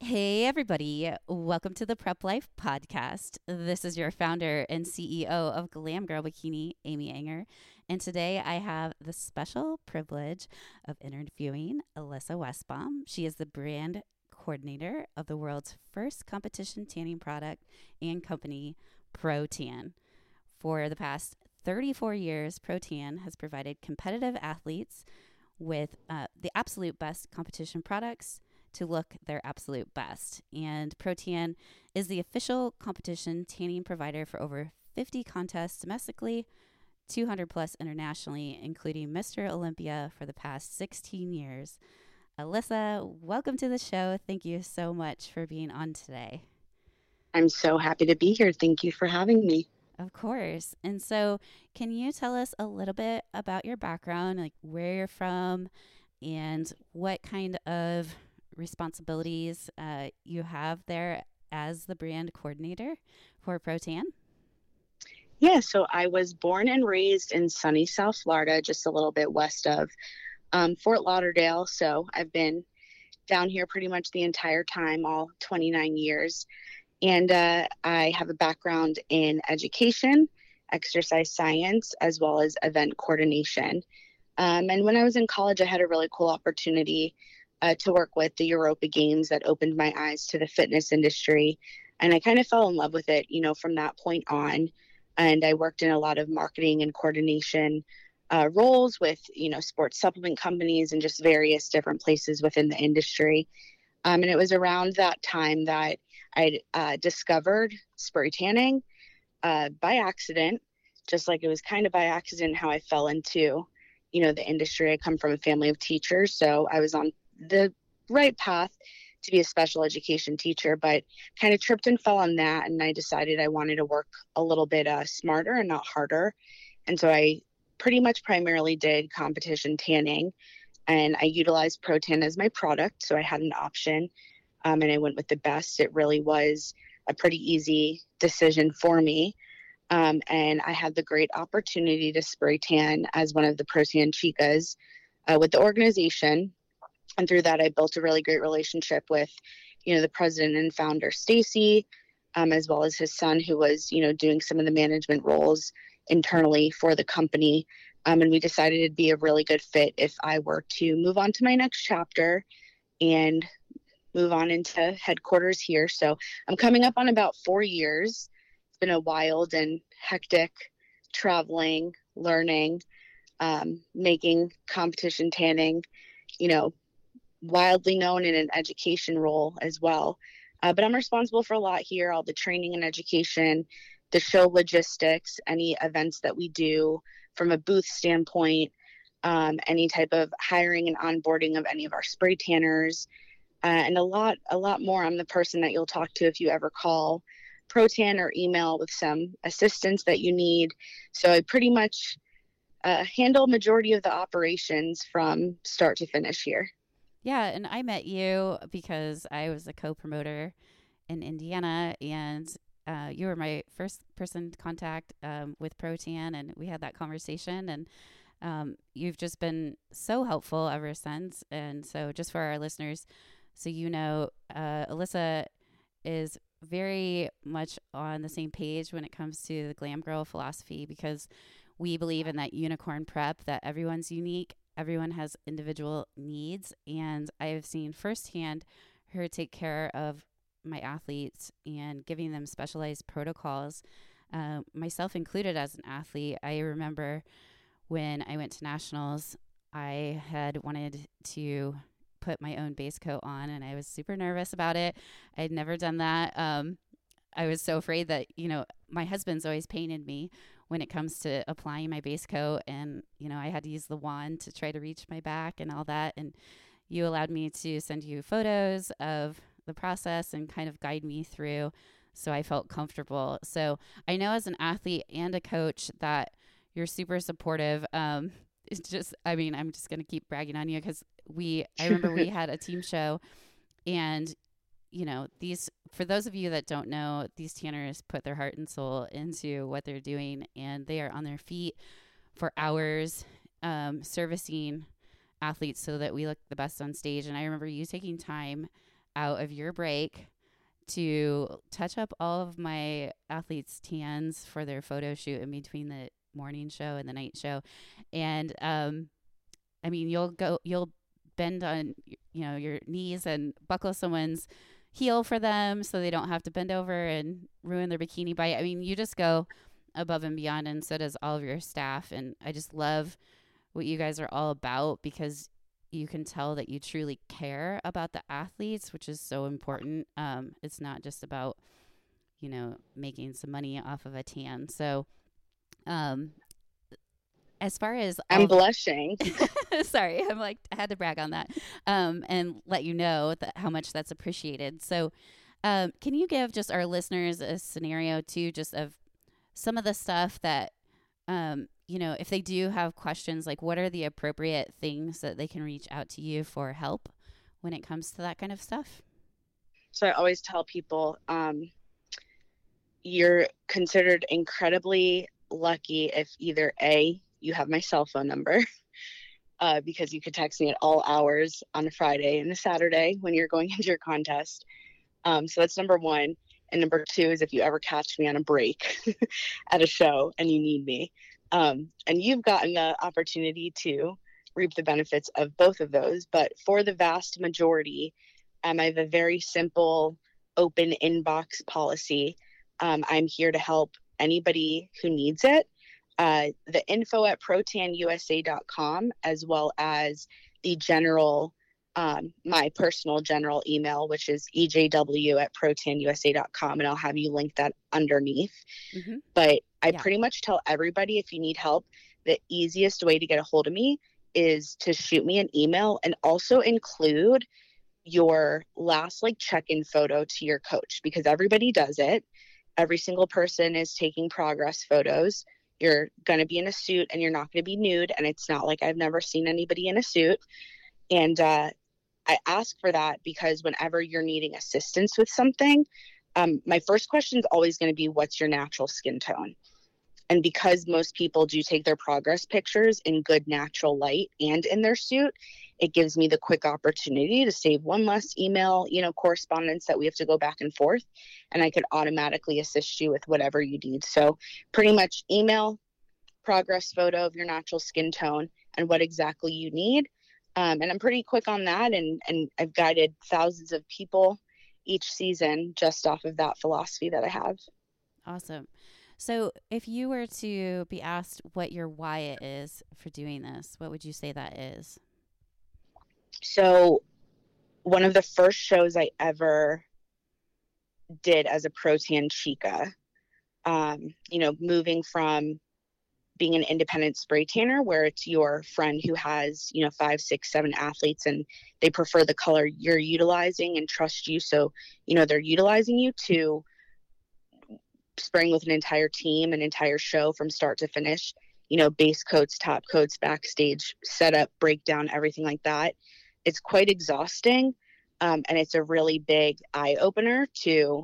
Hey, everybody. Welcome to the Prep Life Podcast. This is your founder and CEO of Glam Girl Bikini, Amy Anger. And today I have the special privilege of interviewing Alyssa Westbaum. She is the brand coordinator of the world's first competition tanning product and company, ProTan. For the past 34 years, ProTan has provided competitive athletes with the absolute best competition products to look their absolute best. And ProTan is the official competition tanning provider for over 50 contests domestically, 200 plus internationally, including Mr. Olympia for the past 16 years. Alyssa, welcome to the show. Thank you so much for being on today. I'm so happy to be here. Thank you for having me. Of course. And so, can you tell us a little bit about your background, like where you're from and what kind of responsibilities you have there as the brand coordinator for ProTan? Yeah, so I was born and raised in sunny South Florida, just a little bit west of Fort Lauderdale. So I've been down here pretty much the entire time, all 29 years. And I have a background in education, exercise science, as well as event coordination. And when I was in college, I had a really cool opportunity to work with the Europa Games that opened my eyes to the fitness industry. And I kind of fell in love with it, from that point on. And I worked in a lot of marketing and coordination roles with, sports supplement companies and just various different places within the industry. And it was around that time that I discovered spray tanning by accident, just like it was kind of by accident how I fell into, the industry. I come from a family of teachers, so I was on the right path to be a special education teacher, but kind of tripped and fell on that. And I decided I wanted to work a little bit smarter and not harder. And so I pretty much primarily did competition tanning, and I utilized ProTan as my product. So I had an option, and I went with the best. It really was a pretty easy decision for me. And I had the great opportunity to spray tan as one of the ProTan Chicas with the organization. And through that, I built a really great relationship with, the president and founder, Stacy, as well as his son, who was, doing some of the management roles internally for the company. And we decided it'd be a really good fit if I were to move on to my next chapter and move on into headquarters here. So I'm coming up on about 4 years. It's been a wild and hectic traveling, learning, making competition tanning, you know, wildly known in an education role as well. But I'm responsible for a lot here, all the training and education, the show logistics, any events that we do from a booth standpoint, any type of hiring and onboarding of any of our spray tanners, and a lot more. I'm the person that you'll talk to if you ever call ProTan or email with some assistance that you need. So I pretty much handle majority of the operations from start to finish here. Yeah, and I met you because I was a co-promoter in Indiana, and you were my first person to contact with ProTan, and we had that conversation, and you've just been so helpful ever since. And so, just for our listeners, so Alyssa is very much on the same page when it comes to the Glam Girl philosophy, because we believe in that unicorn prep, that everyone's unique, everyone has individual needs, and I have seen firsthand her take care of my athletes and giving them specialized protocols, myself included as an athlete. I remember when I went to nationals, I had wanted to put my own base coat on, and I was super nervous about it. I had never done that. I was so afraid that, my husband's always painted me when it comes to applying my base coat, and, I had to use the wand to try to reach my back and all that. And you allowed me to send you photos of the process and kind of guide me through, so I felt comfortable. So I know as an athlete and a coach that you're super supportive. It's just, I'm just going to keep bragging on you because I remember we had a team show, and, for those of you that don't know, these tanners put their heart and soul into what they're doing, and they are on their feet for hours, servicing athletes so that we look the best on stage. And I remember you taking time out of your break to touch up all of my athletes' tans for their photo shoot in between the morning show and the night show. And I mean, you'll bend on your knees and buckle someone's heel for them so they don't have to bend over and ruin their bikini bite. I mean, you just go above and beyond, and so does all of your staff. And I just love what you guys are all about, because you can tell that you truly care about the athletes, which is so important. It's not just about, making some money off of a tan. So, as far as I'm blushing. Sorry, I'm like, I had to brag on that, and let you know that how much that's appreciated. So, can you give just our listeners a scenario too, just of some of the stuff that, if they do have questions, like what are the appropriate things that they can reach out to you for help when it comes to that kind of stuff? So I always tell people, you're considered incredibly lucky if either A, you have my cell phone number, because you could text me at all hours on a Friday and a Saturday when you're going into your contest. So that's number one. And number two is if you ever catch me on a break at a show and you need me. And you've gotten the opportunity to reap the benefits of both of those. But for the vast majority, I have a very simple open inbox policy. I'm here to help anybody who needs it. The info at protanusa.com, as well as the general, my personal general email, which is ejw@protanusa.com, and I'll have you link that underneath. Mm-hmm. But I pretty much tell everybody, if you need help, the easiest way to get a hold of me is to shoot me an email, and also include your last check-in photo to your coach, because everybody does it. Every single person is taking progress photos. You're going to be in a suit and you're not going to be nude. And it's not like I've never seen anybody in a suit. And I ask for that because whenever you're needing assistance with something, my first question is always going to be, what's your natural skin tone? And because most people do take their progress pictures in good natural light and in their suit, it gives me the quick opportunity to save one less email, correspondence that we have to go back and forth. And I could automatically assist you with whatever you need. So pretty much email, progress photo of your natural skin tone, and what exactly you need. And I'm pretty quick on that. And I've guided thousands of people each season just off of that philosophy that I have. Awesome. So if you were to be asked what your why is for doing this, what would you say that is? So one of the first shows I ever did as a Pro Tan Chica, moving from being an independent spray tanner where it's your friend who has, 5, 6, 7 athletes and they prefer the color you're utilizing and trust you. So, they're utilizing you, to spraying with an entire team, an entire show from start to finish, base coats, top coats, backstage setup, breakdown, everything like that. It's quite exhausting. And it's a really big eye opener to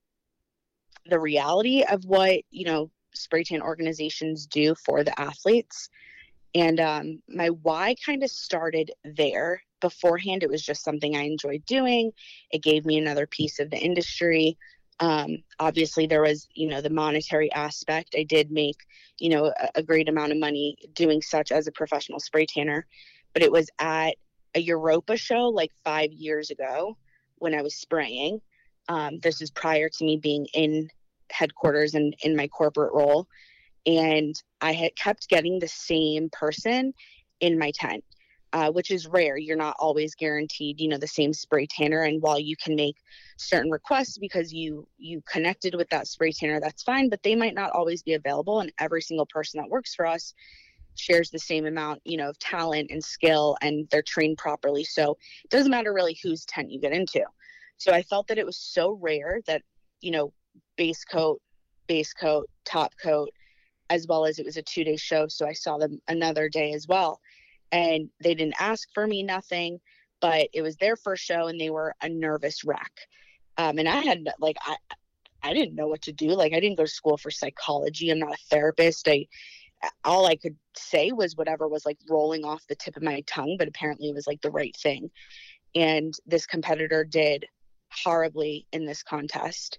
the reality of what, spray tan organizations do for the athletes. And my why kind of started there. Beforehand, it was just something I enjoyed doing. It gave me another piece of the industry. Obviously there was, the monetary aspect. I did make, a great amount of money doing such as a professional spray tanner, but it was at a Europa show 5 years ago when I was spraying. This is prior to me being in headquarters and in my corporate role. And I had kept getting the same person in my tent, which is rare. You're not always guaranteed, the same spray tanner. And while you can make certain requests because you connected with that spray tanner, that's fine, but they might not always be available. And every single person that works for us shares the same amount, of talent and skill, and they're trained properly. So it doesn't matter really whose tent you get into. So I felt that it was so rare that, base coat, top coat, as well as it was a 2-day show. So I saw them another day as well. And they didn't ask for me, nothing, but it was their first show and they were a nervous wreck. And I had I didn't know what to do. I didn't go to school for psychology. I'm not a therapist. All I could say was whatever was rolling off the tip of my tongue, but apparently it was the right thing. and this competitor did horribly in this contest.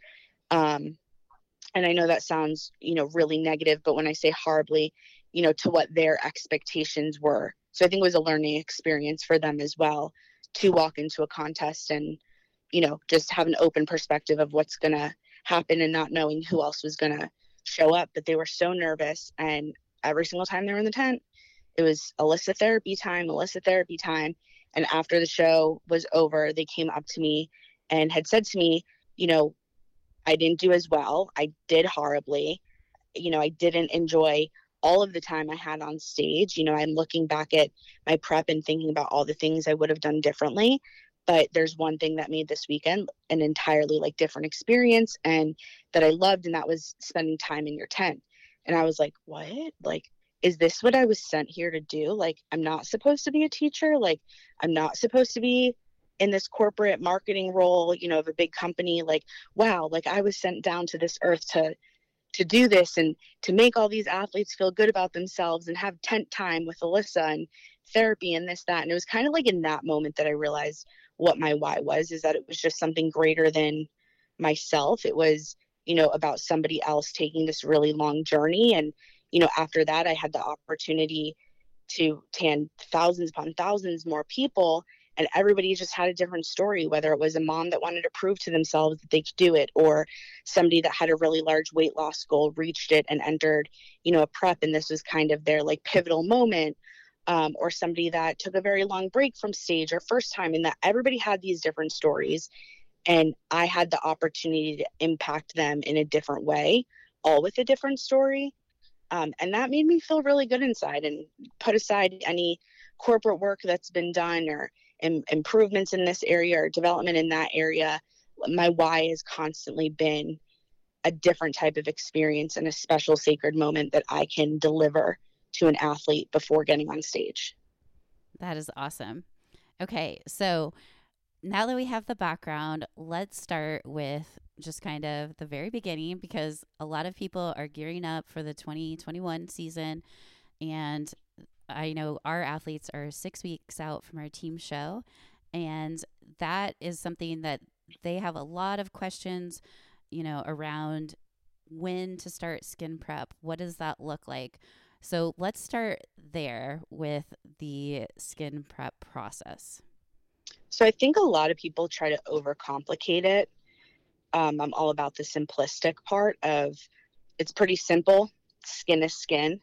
And I know that sounds, really negative, but when I say horribly, to what their expectations were. So I think it was a learning experience for them as well to walk into a contest and, just have an open perspective of what's going to happen and not knowing who else was going to show up. But they were so nervous. And every single time they were in the tent, it was Alyssa therapy time, Alyssa therapy time. And after the show was over, they came up to me and had said to me, I didn't do as well. I did horribly. I didn't enjoy all of the time I had on stage. I'm looking back at my prep and thinking about all the things I would have done differently. But there's one thing that made this weekend an entirely different experience and that I loved, and that was spending time in your tent. And I was like, what? Is this what I was sent here to do? I'm not supposed to be a teacher. I'm not supposed to be in this corporate marketing role, of a big company. Wow, I was sent down to this earth to do this and to make all these athletes feel good about themselves and have tent time with Alyssa and therapy and this, that. And it was kind of in that moment that I realized what my why was, is that it was just something greater than myself. It was, about somebody else taking this really long journey. And, after that, I had the opportunity to tan thousands upon thousands more people. And everybody just had a different story, whether it was a mom that wanted to prove to themselves that they could do it, or somebody that had a really large weight loss goal, reached it and entered, a prep. And this was kind of their pivotal moment, or somebody that took a very long break from stage or first time, and that everybody had these different stories. And I had the opportunity to impact them in a different way, all with a different story. And that made me feel really good inside, and put aside any corporate work that's been done or improvements in this area or development in that area. My why has constantly been a different type of experience and a special sacred moment that I can deliver to an athlete before getting on stage. That is awesome. Okay, so now that we have the background, let's start with just kind of the very beginning, because a lot of people are gearing up for the 2021 season. And I know our athletes are 6 weeks out from our team show. And that is something that they have a lot of questions, around when to start skin prep. What does that look like? So let's start there with the skin prep process. So I think a lot of people try to overcomplicate it. I'm all about the simplistic part of, it's pretty simple. Skin is skin.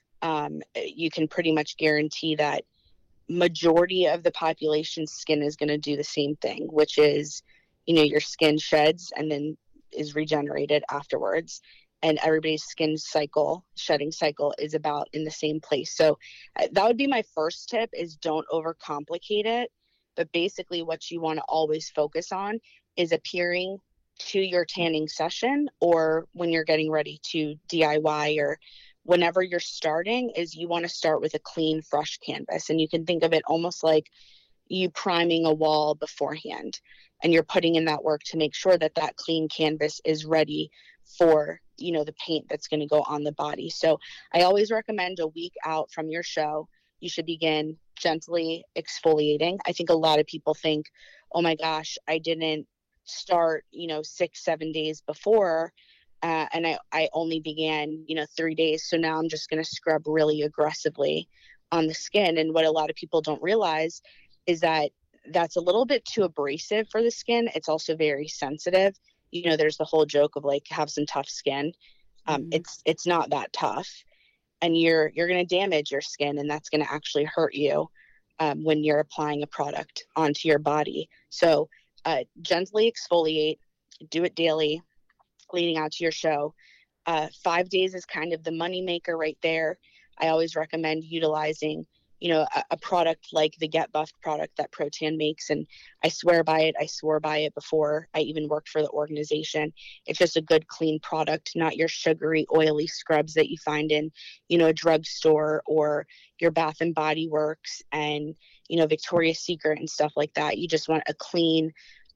You can pretty much guarantee that majority of the population's skin is going to do the same thing, which is, your skin sheds and then is regenerated afterwards. And everybody's skin cycle, shedding cycle, is about in the same place. So that would be my first tip, is don't overcomplicate it. But basically what you want to always focus on is appearing to your tanning session, or when you're getting ready to DIY, or whenever you're starting, is you want to start with a clean, fresh canvas. And you can think of it almost like you priming a wall beforehand, and you're putting in that work to make sure that that clean canvas is ready for, the paint that's going to go on the body. So I always recommend a week out from your show, you should begin gently exfoliating. I think a lot of people think, oh my gosh, I didn't start, 6-7 days before. And I only began, 3 days. So now I'm just going to scrub really aggressively on the skin. And what a lot of people don't realize is that that's a little bit too abrasive for the skin. It's also very sensitive. There's the whole joke of have some tough skin. It's not that tough, and you're going to damage your skin, and that's going to actually hurt you when you're applying a product onto your body. So gently exfoliate, do it daily leading out to your show. 5 days is kind of the money maker right there. I always recommend utilizing, a product like the Get Buffed product that Pro-Tan makes. And I swear by it. I swore by it before I even worked for the organization. It's just a good, clean product, not your sugary, oily scrubs that you find in, a drugstore or your Bath and Body Works and, Victoria's Secret and stuff like that. You just want a clean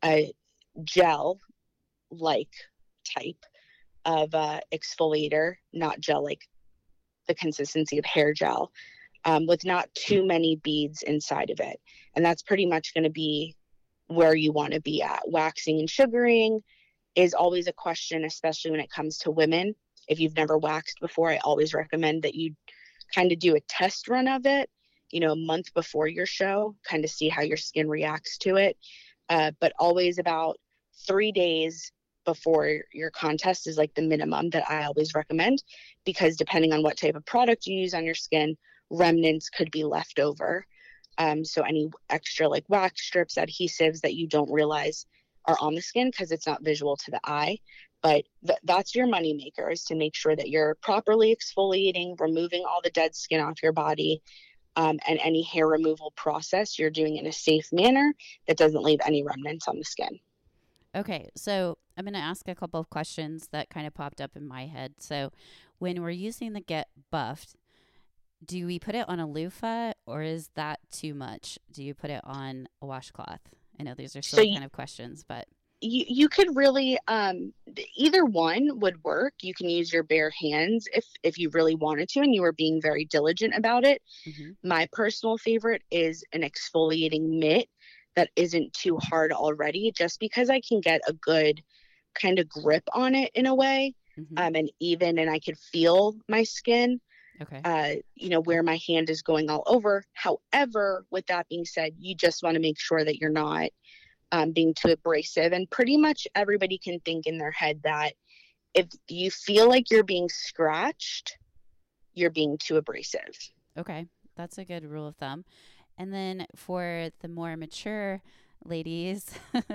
gel-like type of exfoliator, not gel like the consistency of hair gel, with not too many beads inside of it. And that's pretty much going to be where you want to be at. Waxing and sugaring is always a question, especially when it comes to women. If you've never waxed before, I always recommend that you kind of do a test run of it, a month before your show, kind of see how your skin reacts to it. But always about 3 days before your contest is like the minimum that I always recommend, because depending on what type of product you use on your skin, remnants could be left over. So any extra like wax strips, adhesives that you don't realize are on the skin because it's not visual to the eye. But that's your money maker, is to make sure that you're properly exfoliating, removing all the dead skin off your body, and any hair removal process you're doing in a safe manner that doesn't leave any remnants on the skin. Okay, so I'm going to ask a couple of questions that kind of popped up in my head. So when we're using the Get Buffed, do we put it on a loofah, or is that too much? Do you put it on a washcloth? I know these are silly kind of questions, but you could really either one would work. You can use your bare hands if you really wanted to and you were being very diligent about it. My personal favorite is an exfoliating mitt that isn't too hard already, just because I can get a good kind of grip on it in a way. And I could feel my skin. Okay. Where my hand is going all over. However, with that being said, you just want to make sure that you're not being too abrasive. And pretty much everybody can think in their head that if you feel like you're being scratched, you're being too abrasive. Okay. That's a good rule of thumb. And then for the more mature ladies,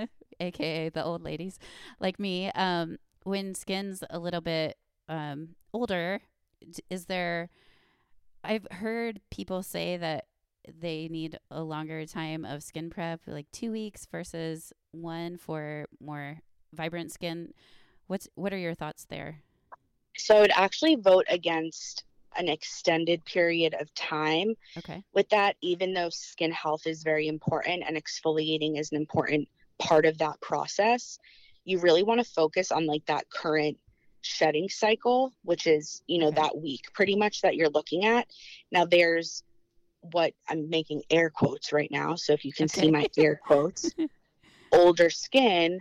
aka the old ladies like me, when skin's a little bit older, is there, I've heard people say that they need a longer time of skin prep, like 2 weeks versus one for more vibrant skin. What are your thoughts there? So I would actually vote against an extended period of time. Okay. With that, even though skin health is very important and exfoliating is an important part of that process, you really want to focus on like that current shedding cycle, which is, Okay. that week pretty much that you're looking at. Now there's what I'm making air quotes right now. So if you can see my air quotes, older skin,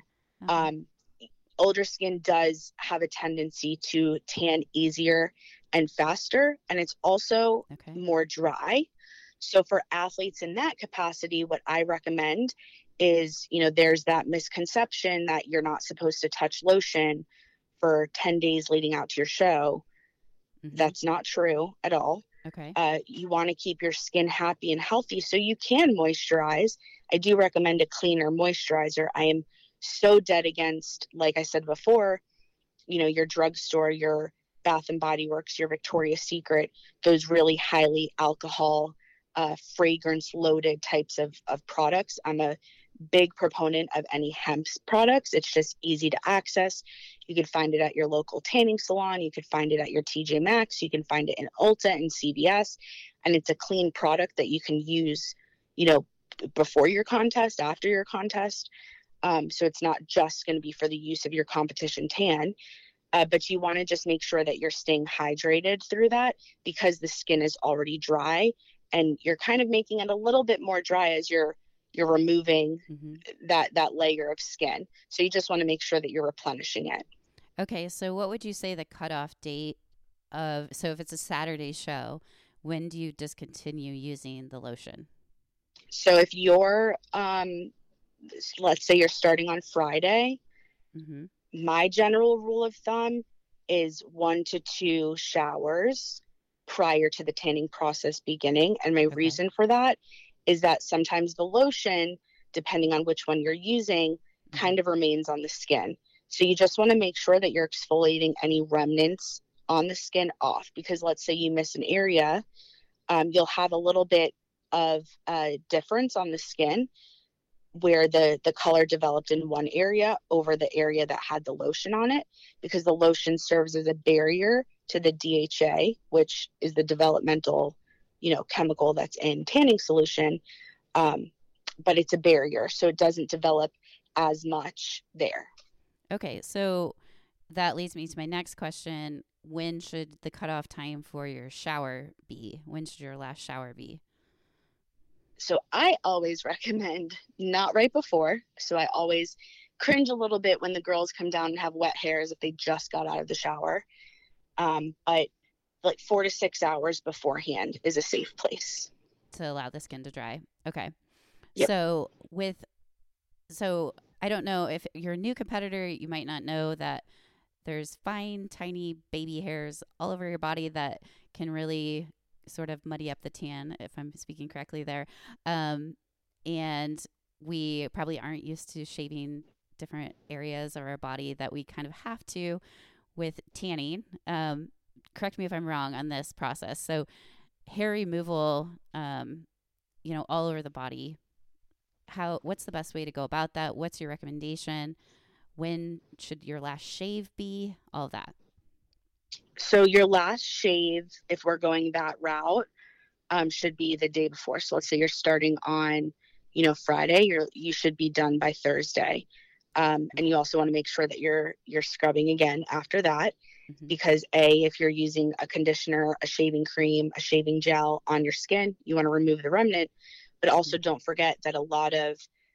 older skin does have a tendency to tan easier and faster. And it's also more dry. So for athletes in that capacity, what I recommend is, there's that misconception that you're not supposed to touch lotion for 10 days leading out to your show. That's not true at all. Okay. You want to keep your skin happy and healthy so you can moisturize. I do recommend a cleaner moisturizer. I am so dead against, like I said before, your drugstore, your Bath and Body Works, your Victoria's Secret, those really highly alcohol, fragrance loaded types of products. I'm a big proponent of any hemp products. It's just easy to access. You can find it at your local tanning salon. You could find it at your TJ Maxx. You can find it in Ulta and CVS. And it's a clean product that you can use, before your contest, after your contest. So it's not just going to be for the use of your competition tan. But you want to just make sure that you're staying hydrated through that, because the skin is already dry and you're kind of making it a little bit more dry as you're removing that layer of skin. So you just want to make sure that you're replenishing it. Okay. So what would you say the cutoff date so if it's a Saturday show, when do you discontinue using the lotion? So if you're, let's say you're starting on Friday, my general rule of thumb is 1 to 2 showers prior to the tanning process beginning. And my reason for that is that sometimes the lotion, depending on which one you're using, kind of remains on the skin. So you just want to make sure that you're exfoliating any remnants on the skin off, because let's say you miss an area, you'll have a little bit of difference on the skin where the color developed in one area over the area that had the lotion on it, because the lotion serves as a barrier to the DHA, which is the developmental, chemical that's in tanning solution. But it's a barrier, so it doesn't develop as much there. Okay, so that leads me to my next question. When should the cutoff time for your shower be? When should your last shower be? So I always recommend not right before. So I always cringe a little bit when the girls come down and have wet hairs if they just got out of the shower. But like 4 to 6 hours beforehand is a safe place. To allow the skin to dry. Okay. Yep. So I don't know if you're a new competitor, you might not know that there's fine, tiny baby hairs all over your body that can really sort of muddy up the tan, if I'm speaking correctly there. And we probably aren't used to shaving different areas of our body that we kind of have to with tanning. Correct me if I'm wrong on this process. So hair removal, all over the body. What's the best way to go about that? What's your recommendation? When should your last shave be? All of that. So your last shave, if we're going that route, should be the day before. So let's say you're starting on, Friday. You should be done by Thursday, and you also want to make sure that you're scrubbing again after that, because if you're using a conditioner, a shaving cream, a shaving gel on your skin, you want to remove the remnant. But also don't forget that a lot of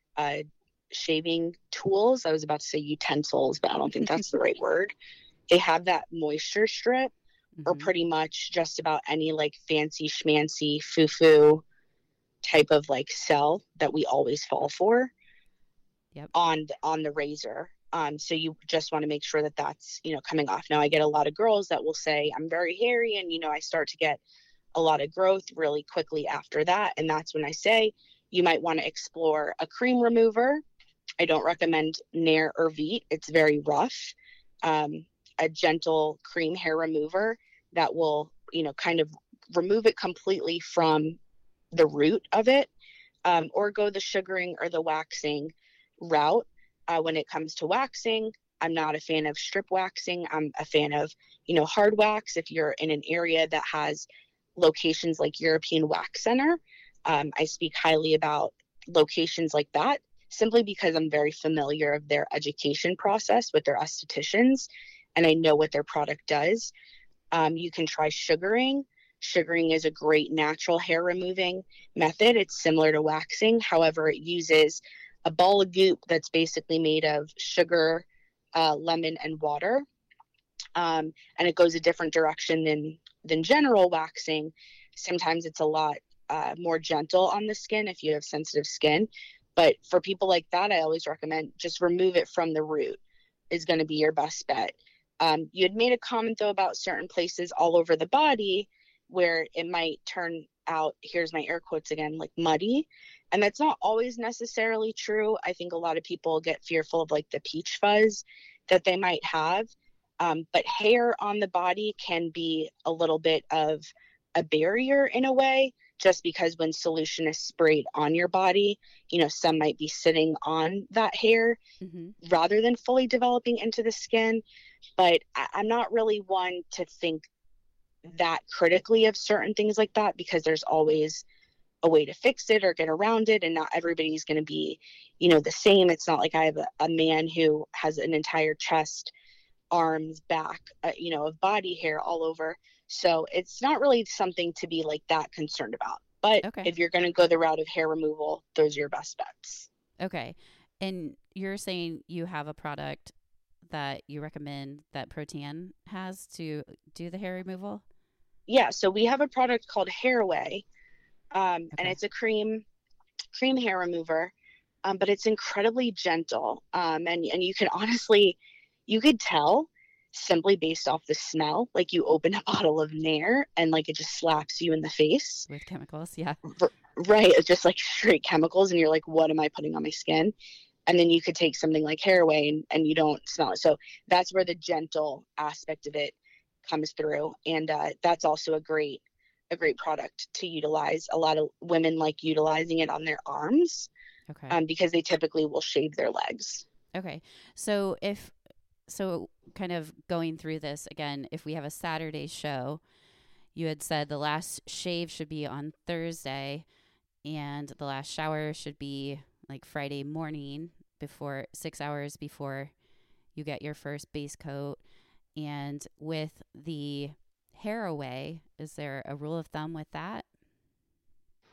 shaving tools, I was about to say utensils, but I don't think that's the right word. They have that moisture strip, or pretty much just about any like fancy schmancy foo-foo type of like cell that we always fall for. Yep. on the razor. So you just want to make sure that that's, coming off. Now I get a lot of girls that will say I'm very hairy, and I start to get a lot of growth really quickly after that. And that's when I say you might want to explore a cream remover. I don't recommend Nair or Veet. It's very rough. A gentle cream hair remover that will, kind of remove it completely from the root of it, or go the sugaring or the waxing route. When it comes to waxing, I'm not a fan of strip waxing. I'm a fan of, hard wax. If you're in an area that has locations like European Wax Center, I speak highly about locations like that, simply because I'm very familiar of their education process with their estheticians, and I know what their product does. You can try sugaring. Sugaring is a great natural hair removing method. It's similar to waxing. However, it uses a ball of goop that's basically made of sugar, lemon, and water. And it goes a different direction than general waxing. Sometimes it's a lot more gentle on the skin if you have sensitive skin. But for people like that, I always recommend just remove it from the root is going to be your best bet. You had made a comment, though, about certain places all over the body where it might turn out, here's my air quotes again, like muddy. And that's not always necessarily true. I think a lot of people get fearful of like the peach fuzz that they might have. But hair on the body can be a little bit of a barrier in a way, just because when solution is sprayed on your body, some might be sitting on that hair rather than fully developing into the skin. But I'm not really one to think that critically of certain things like that, because there's always a way to fix it or get around it, and not everybody's going to be the same. It's not like I have a man who has an entire chest, arms, back, of body hair all over. So it's not really something to be like that concerned about. But if you're going to go the route of hair removal, those are your best bets. Okay. And you're saying you have a product that you recommend that Protan has to do the hair removal? Yeah, so we have a product called Hairway, and it's a cream hair remover, but it's incredibly gentle. And you can honestly, you could tell simply based off the smell. Like you open a bottle of Nair and like it just slaps you in the face with chemicals. Yeah. Right. It's just like straight chemicals, and you're like, what am I putting on my skin? And then you could take something like Hairway and you don't smell it. So that's where the gentle aspect of it comes through. And that's also a great product to utilize. A lot of women like utilizing it on their arms, because they typically will shave their legs. Okay. So kind of going through this again, if we have a Saturday show, you had said the last shave should be on Thursday and the last shower should be like Friday morning, before 6 hours before you get your first base coat. And with the Hairway, is there a rule of thumb with that?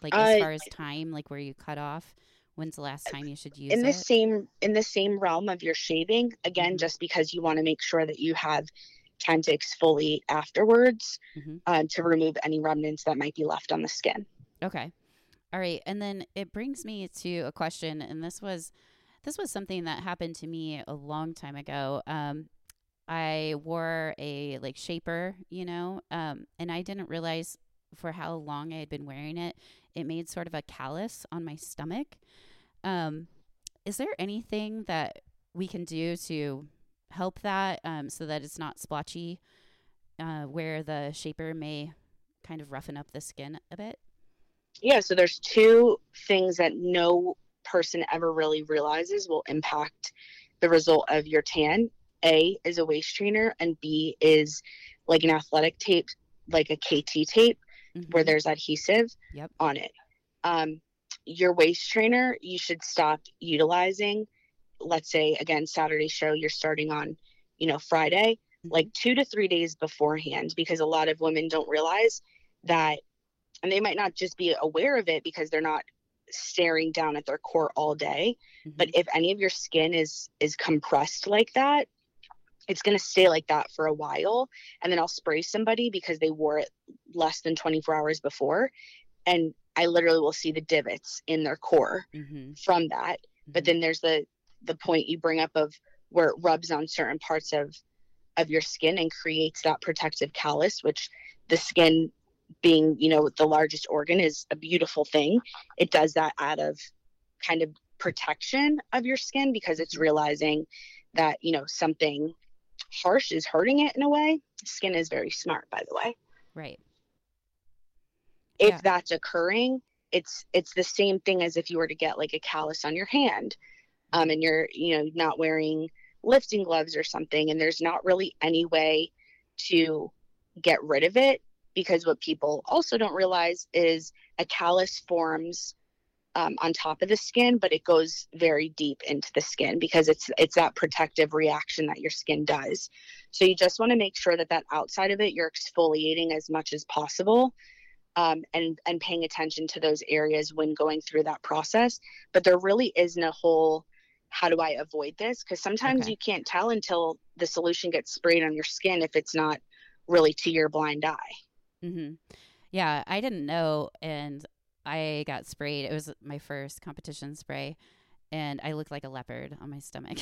Like as far as time, like where you cut off, when's the last time you should use in the it? same realm of your shaving, again, Mm-hmm. just because you want to make sure that you have time to exfoliate afterwards, Mm-hmm. to remove any remnants that might be left on the skin. Okay. All right. And then it brings me to a question, and this was something that happened to me a long time ago. I wore a like shaper, and I didn't realize for how long I had been wearing it. It made sort of a callus on my stomach. Um, is there anything that we can do to help that so that it's not splotchy, where the shaper may kind of roughen up the skin a bit? Yeah, so there's two things that no person ever really realizes will impact the result of your tan. A is a waist trainer, and B is like an athletic tape, like a KT tape, where Mm-hmm. there's adhesive Yep. on it. Um, your waist trainer, you should stop utilizing. Let's say, again, Saturday show, you're starting on, Friday, Mm-hmm. like 2 to 3 days beforehand, because a lot of women don't realize that, and they might not just be aware of it because they're not staring down at their core all day. But Mm-hmm. if any of your skin is compressed like that, it's going to stay like that for a while. And then I'll spray somebody because they wore it less than 24 hours before, and I literally will see the divots in their core Mm-hmm. from that. But Mm-hmm. then there's the point you bring up of where it rubs on certain parts of your skin and creates that protective callus, which the skin being, the largest organ, is a beautiful thing. It does that out of kind of protection of your skin, because it's Mm-hmm. realizing that, something harsh is hurting it in a way. Skin is very smart, by the way. Right. If Yeah. that's occurring, it's the same thing as if you were to get like a callus on your hand, Mm-hmm. and you're, not wearing lifting gloves or something, and there's not really any way to get rid of it, because what people also don't realize is a callus forms, on top of the skin, but it goes very deep into the skin because it's that protective reaction that your skin does. So you just want to make sure that that outside of it, you're exfoliating as much as possible, and paying attention to those areas when going through that process. But there really isn't a whole how do I avoid this? Because sometimes Okay. you can't tell until the solution gets sprayed on your skin if it's not really to your blind eye. Mm-hmm. Yeah, I didn't know, and I got sprayed. It was my first competition spray, and I looked like a leopard on my stomach.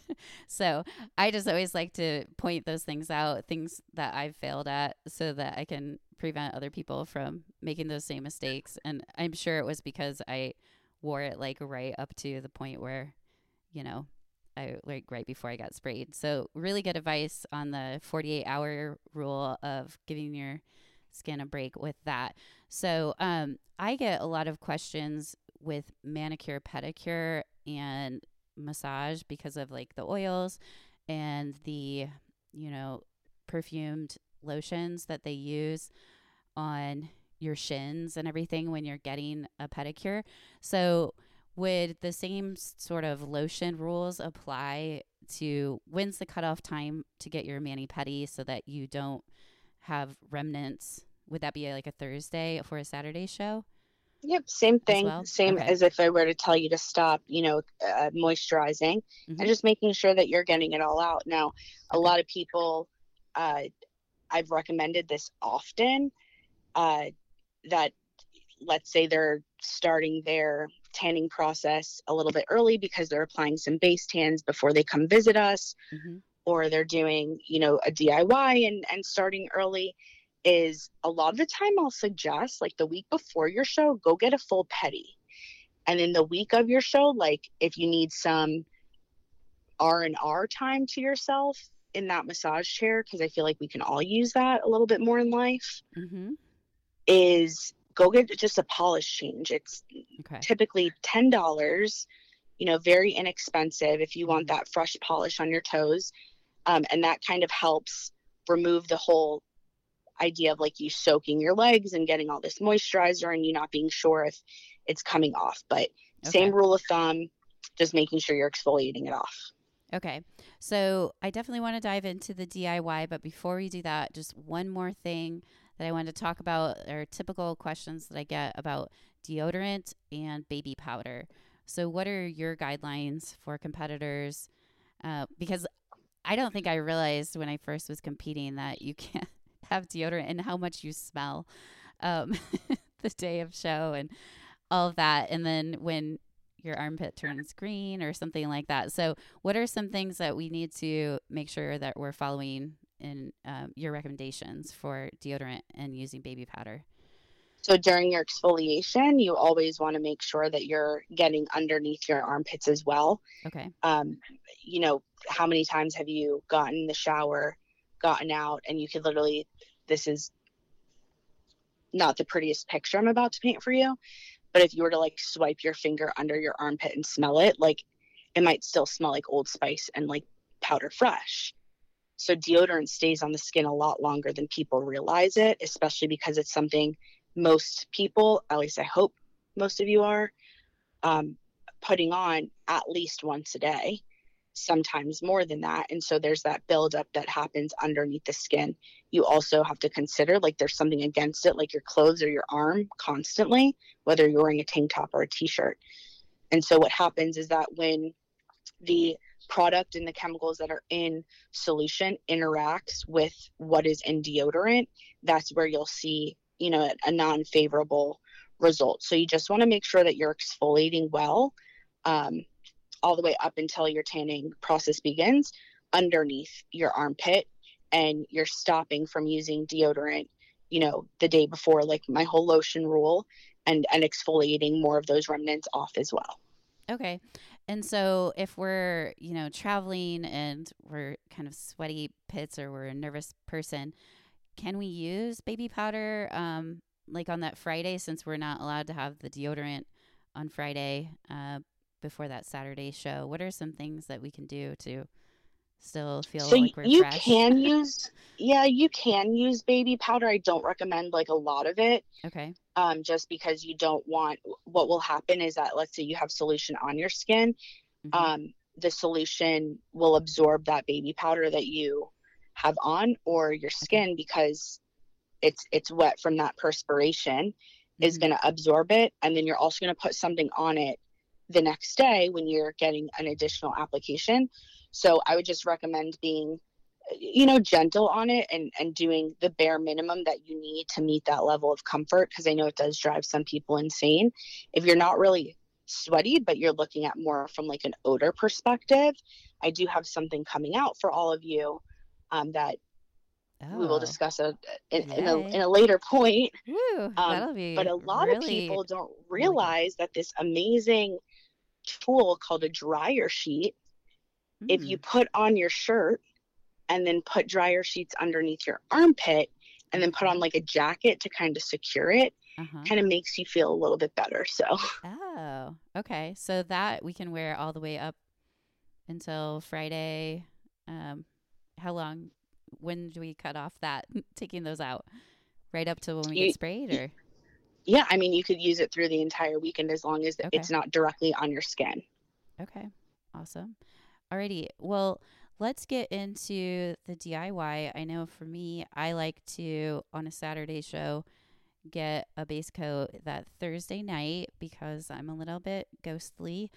So I just always like to point those things out, things that I've failed at, so that I can prevent other people from making those same mistakes. And I'm sure it was because I wore it like right up to the point where, you know, I like right before I got sprayed. So really good advice on the 48-hour rule of giving your skin a break with that. So I get a lot of questions with manicure, pedicure, and massage because of like the oils and the, you know, perfumed lotions that they use on your shins and everything when you're getting a pedicure. So would the same sort of lotion rules apply to when's the cutoff time to get your mani pedi so that you don't have remnants? Would that be like a Thursday for a Saturday show Yep, same as thing. well? Same Okay. as if I were to tell you to stop, moisturizing, and Mm-hmm. just making sure that you're getting it all out. Now, a Okay. lot of people, uh, I've recommended this often, uh, that let's say they're starting their tanning process a little bit early because they're applying some base tans before they come visit us, Mm-hmm. or they're doing, a DIY and starting early. Is a lot of the time I'll suggest, like, the week before your show, go get a full pedi. And in the week of your show, like, if you need some R&R time to yourself in that massage chair, because I feel like we can all use that a little bit more in life, Mm-hmm. is go get just a polish change. It's Okay. typically $10, very inexpensive if you want Mm-hmm. that fresh polish on your toes. And that kind of helps remove the whole idea of like you soaking your legs and getting all this moisturizer and you not being sure if it's coming off. But same Okay. rule of thumb, just making sure you're exfoliating it off. Okay. So I definitely want to dive into the DIY, but before we do that, just one more thing that I wanted to talk about are typical questions that I get about deodorant and baby powder. So, what are your guidelines for competitors? Because I don't think I realized when I first was competing that you can't have deodorant and how much you smell um, the day of show and all of that. And then when your armpit turns green or something like that. So, what are some things that we need to make sure that we're following in your recommendations for deodorant and using baby powder? So during your exfoliation, you always want to make sure that you're getting underneath your armpits as well. Okay. Um, how many times have you gotten in the shower, gotten out, and you could literally, this is not the prettiest picture I'm about to paint for you, but if you were to like swipe your finger under your armpit and smell it, like it might still smell like Old Spice and like powder fresh. So deodorant stays on the skin a lot longer than people realize it, especially because it's something most people, at least I hope most of you are, putting on at least once a day, sometimes more than that. And so there's that buildup that happens underneath the skin. You also have to consider like there's something against it, like your clothes or your arm constantly, whether you're wearing a tank top or a t-shirt. And so what happens is that when the product and the chemicals that are in solution interacts with what is in deodorant, that's where you'll see, a non-favorable result. So you just want to make sure that you're exfoliating well, all the way up until your tanning process begins underneath your armpit, and you're stopping from using deodorant, the day before, like my whole lotion rule, and exfoliating more of those remnants off as well. Okay. And so if we're, traveling and we're kind of sweaty pits or we're a nervous person, can we use baby powder like on that Friday, since we're not allowed to have the deodorant on Friday before that Saturday show? What are some things that we can do to still feel So like we're you fresh? can use, yeah, you can use baby powder. I don't recommend like a lot of it, Okay. just because you don't want, what will happen is that let's say you have solution on your skin, Mm-hmm. the solution will absorb that baby powder that you have on, or your Okay. skin, because it's wet from that perspiration, is Mm-hmm. going to absorb it, and then you're also going to put something on it the next day when you're getting an additional application. So I would just recommend being, gentle on it, and doing the bare minimum that you need to meet that level of comfort, because I know it does drive some people insane. If you're not really sweaty, but you're looking at more from like an odor perspective, I do have something coming out for all of you, that we will Oh, discuss yay. in a later point. Woo. Um, That'll but be a lot of really, people don't really good. realize that this amazing tool called a dryer sheet, if you Mm. put on your shirt and then put dryer sheets underneath your armpit and then put on Okay. like a jacket to kind of secure it, Uh-huh. kind of makes you feel a little bit better. So Oh, okay. So that we can wear all the way up until Friday. Um, how long? When do we cut off that? Taking those out right up to when we get you, sprayed, or yeah, I mean, you could use it through the entire weekend as long as okay, it's not directly on your skin. okay, awesome. Alrighty. Well, let's get into the DIY. I know for me, I like to on a Saturday show get a base coat that Thursday night because I'm a little bit ghostly.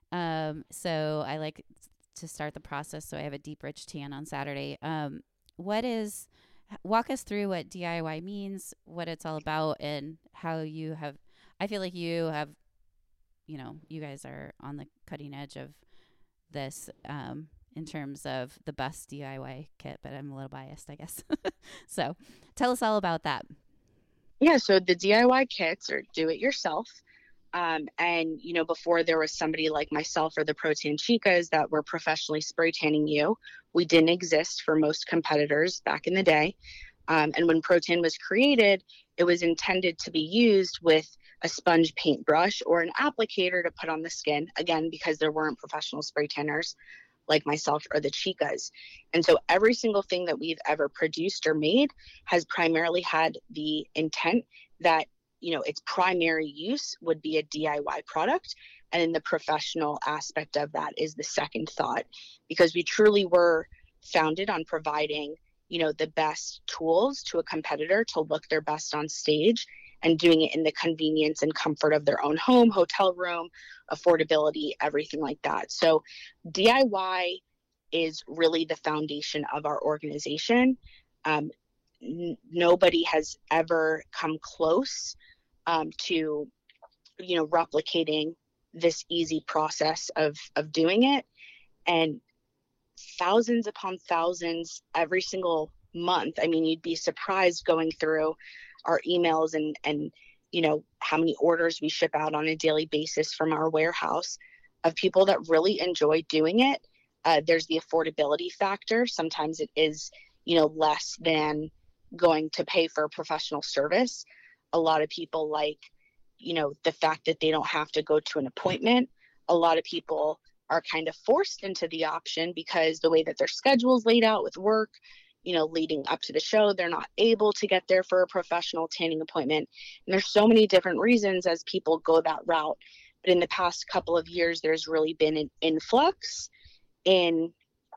So I like to start the process so I have a deep, rich tan on Saturday. What is, walk us through what DIY means, what it's all about, and how you have, I feel like you have, you guys are on the cutting edge of this in terms of the best DIY kit, but I'm a little biased, I guess. So tell us all about that. Yeah, so the DIY kits are do it yourself. And, before there was somebody like myself or the Protan Chicas that were professionally spray tanning you, we didn't exist for most competitors back in the day. And when Protan was created, it was intended to be used with a sponge paintbrush or an applicator to put on the skin, again, because there weren't professional spray tanners like myself or the Chicas. And so every single thing that we've ever produced or made has primarily had the intent that, its primary use would be a DIY product. And then the professional aspect of that is the second thought, because we truly were founded on providing the best tools to a competitor to look their best on stage, and doing it in the convenience and comfort of their own home, hotel room, affordability, everything like that. So DIY is really the foundation of our organization. Nobody has ever come close to replicating this easy process of doing it. And thousands upon thousands every single month. I mean, you'd be surprised going through our emails and how many orders we ship out on a daily basis from our warehouse of people that really enjoy doing it. There's the affordability factor. Sometimes it is less than going to pay for a professional service. A lot of people like the fact that they don't have to go to an appointment. A lot of people are kind of forced into the option because the way that their schedule is laid out with work, leading up to the show, they're not able to get there for a professional tanning appointment. And there's so many different reasons as people go that route. But in the past couple of years, there's really been an influx in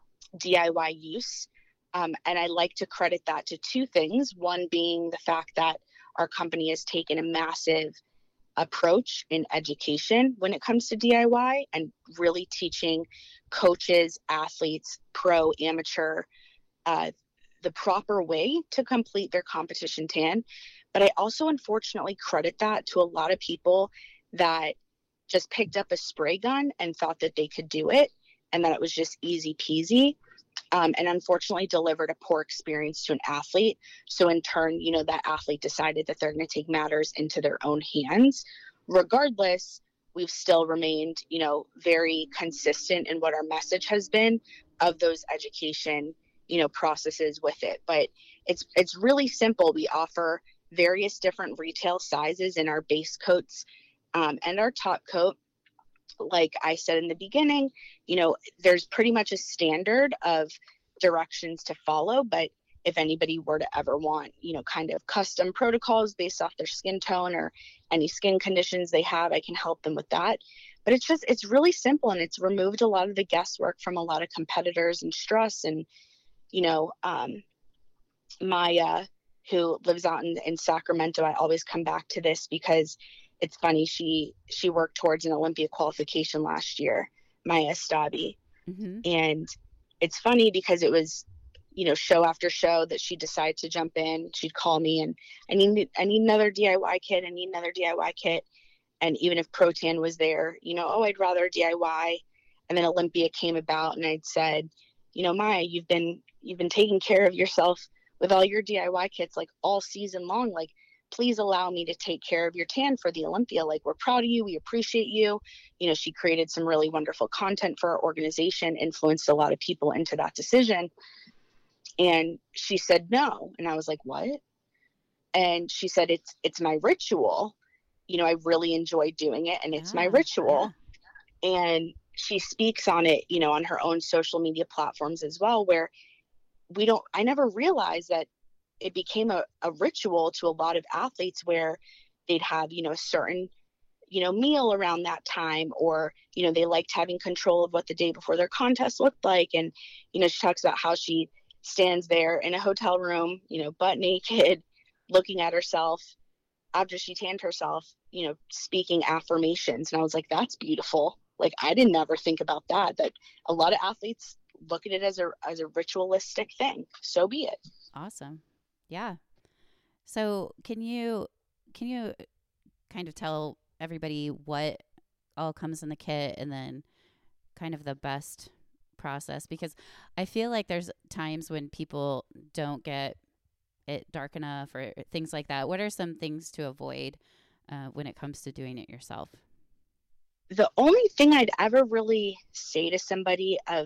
DIY use. And I like to credit that to two things. One being the fact that our company has taken a massive approach in education when it comes to DIY and really teaching coaches, athletes, pro, amateur, the proper way to complete their competition tan. But I also unfortunately credit that to a lot of people that just picked up a spray gun and thought that they could do it and that it was just easy peasy. And unfortunately delivered a poor experience to an athlete. So in turn, that athlete decided that they're going to take matters into their own hands. Regardless, we've still remained, very consistent in what our message has been of those education, processes with it. But it's really simple. We offer various different retail sizes in our base coats and our top coat. Like I said in the beginning, there's pretty much a standard of directions to follow. But if anybody were to ever want, kind of custom protocols based off their skin tone or any skin conditions they have, I can help them with that. But it's really simple, and it's removed a lot of the guesswork from a lot of competitors and stress. And, Maya, who lives out in Sacramento, I always come back to this because it's funny. She worked towards an Olympia qualification last year, Maya Stabi. Mm-hmm. And it's funny because it was, show after show that she decided to jump in. She'd call me and I need another DIY kit. I need another DIY kit. And even if Pro Tan was there, I'd rather DIY. And then Olympia came about and I'd said, Maya, you've been taking care of yourself with all your DIY kits, like all season long. Like, please allow me to take care of your tan for the Olympia. Like, we're proud of you. We appreciate you. She created some really wonderful content for our organization, influenced a lot of people into that decision. And she said no. And I was like, what? And she said, it's my ritual. I really enjoy doing it, and it's my ritual. Yeah. And she speaks on it, on her own social media platforms as well, where I never realized that it became a ritual to a lot of athletes where they'd have, a certain, meal around that time, or, they liked having control of what the day before their contest looked like. And, she talks about how she stands there in a hotel room, butt naked, looking at herself after she tanned herself, speaking affirmations. And I was like, that's beautiful. Like, I didn't ever think about that a lot of athletes look at it as a ritualistic thing. So be it. Awesome. Yeah. So can you kind of tell everybody what all comes in the kit and then kind of the best process? Because I feel like there's times when people don't get it dark enough or things like that. What are some things to avoid when it comes to doing it yourself? The only thing I'd ever really say to somebody of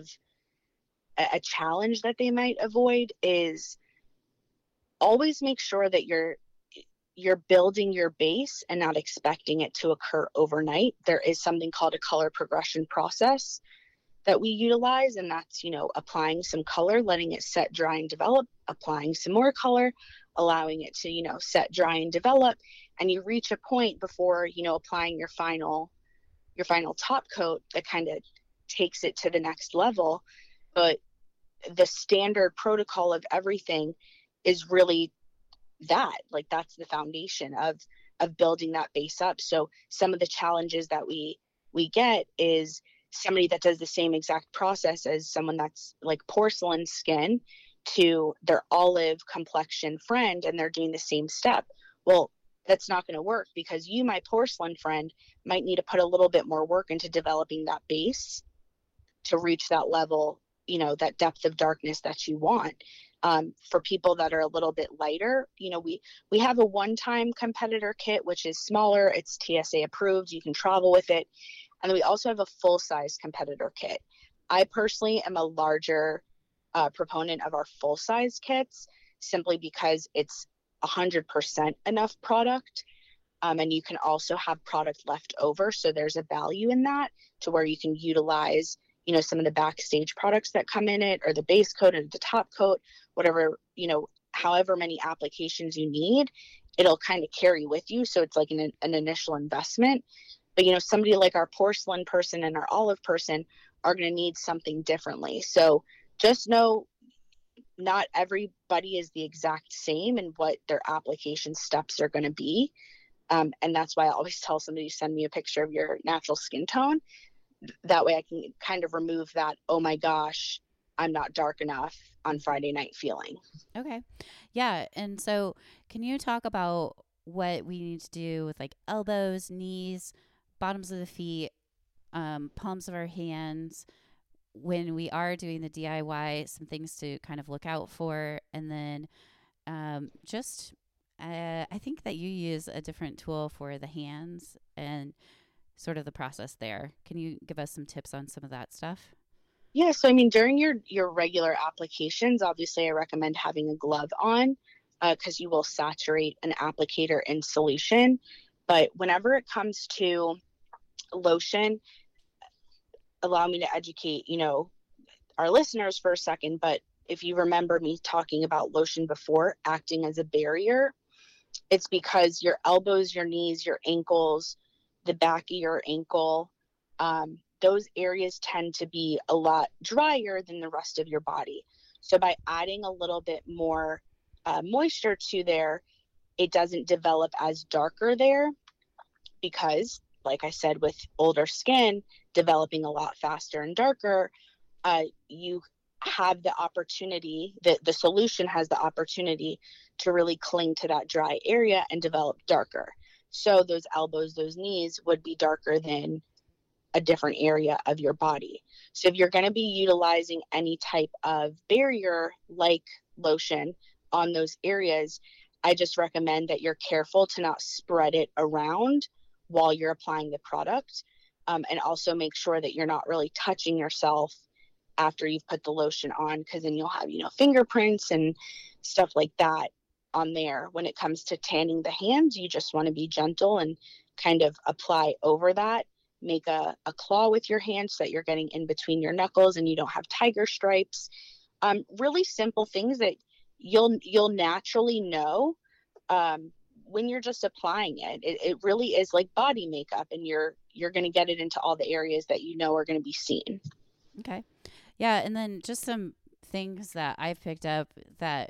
a challenge that they might avoid is always make sure that you're building your base and not expecting it to occur overnight. There is something called a color progression process that we utilize, and that's, applying some color, letting it set, dry, and develop, applying some more color, allowing it to, set, dry, and develop. And you reach a point before, applying your final top coat that kind of takes it to the next level. But the standard protocol of everything is really that, like, that's the foundation of building that base up. So some of the challenges that we get is somebody that does the same exact process as someone that's like porcelain skin to their olive complexion friend, and they're doing the same step. Well, that's not going to work, because you, my porcelain friend, might need to put a little bit more work into developing that base to reach that level, that depth of darkness that you want. For people that are a little bit lighter, we have a one-time competitor kit, which is smaller. It's TSA approved. You can travel with it. And then we also have a full-size competitor kit. I personally am a larger proponent of our full-size kits, simply because it's 100% enough product. And you can also have product left over. So there's a value in that, to where you can utilize, some of the backstage products that come in it, or the base coat or the top coat, whatever, however many applications you need, it'll kind of carry with you. So it's like an initial investment. But, somebody like our porcelain person and our olive person are going to need something differently. So just know, not everybody is the exact same in what their application steps are going to be. And that's why I always tell somebody, send me a picture of your natural skin tone. That way I can kind of remove that, oh my gosh, I'm not dark enough on Friday night feeling. Okay. Yeah. And so can you talk about what we need to do with like elbows, knees, bottoms of the feet, palms of our hands when we are doing the DIY, some things to kind of look out for? And then I think that you use a different tool for the hands and sort of the process there. Can you give us some tips on some of that stuff? Yeah, so I mean, during your regular applications, obviously I recommend having a glove on, because you will saturate an applicator in solution. But whenever it comes to lotion, allow me to educate, our listeners for a second. But if you remember me talking about lotion before acting as a barrier, it's because your elbows, your knees, your ankles, the back of your ankle, those areas tend to be a lot drier than the rest of your body. So by adding a little bit more moisture to there, it doesn't develop as darker there, because, like I said, with older skin developing a lot faster and darker, you have the opportunity, the solution has the opportunity to really cling to that dry area and develop darker. So those elbows, those knees would be darker than a different area of your body. So if you're going to be utilizing any type of barrier like lotion on those areas, I just recommend that you're careful to not spread it around while you're applying the product. And also make sure that you're not really touching yourself after you've put the lotion on, because then you'll have, fingerprints and stuff like that on there. When it comes to tanning the hands, you just want to be gentle and kind of apply over that. Make a claw with your hand so that you're getting in between your knuckles and you don't have tiger stripes. Really simple things that you'll naturally know when you're just applying it. It really is like body makeup, and you're going to get it into all the areas that are going to be seen. Okay. Yeah. And then just some things that I've picked up that,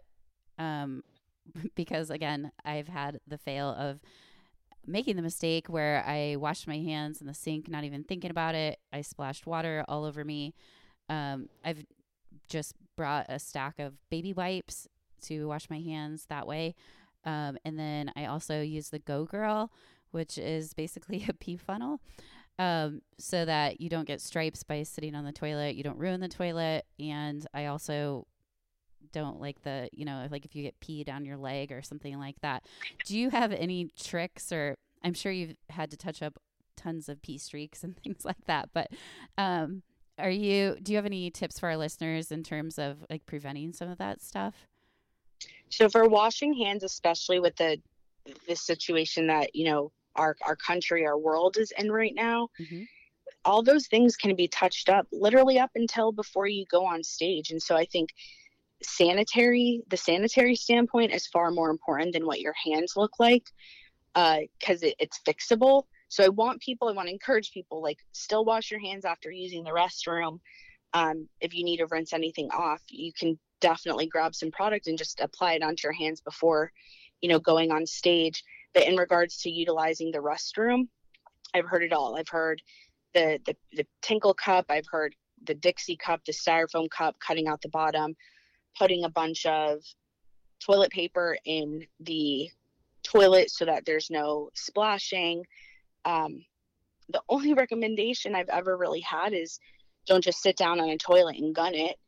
because again, I've had the fail of making the mistake where I washed my hands in the sink, not even thinking about it. I splashed water all over me. I've just brought a stack of baby wipes to wash my hands that way. And then I also use the Go Girl, which is basically a pee funnel, so that you don't get stripes by sitting on the toilet. You don't ruin the toilet. And I also don't like like if you get pee down your leg or something like that. Do you have any tricks, or I'm sure you've had to touch up tons of pee streaks and things like that, but do you have any tips for our listeners in terms of like preventing some of that stuff? So for washing hands, especially with the situation that, our country, our world is in right now, Mm-hmm. all those things can be touched up literally up until before you go on stage. And so I think the sanitary standpoint is far more important than what your hands look like, because it's fixable. So I want to encourage people, like, still wash your hands after using the restroom, If you need to rinse anything off, you can definitely grab some product and just apply it onto your hands before, going on stage. But in regards to utilizing the restroom, I've heard it all. I've heard the Tinkle cup. I've heard the Dixie cup, the styrofoam cup, cutting out the bottom, putting a bunch of toilet paper in the toilet so that there's no splashing. The only recommendation I've ever really had is don't just sit down on a toilet and gun it.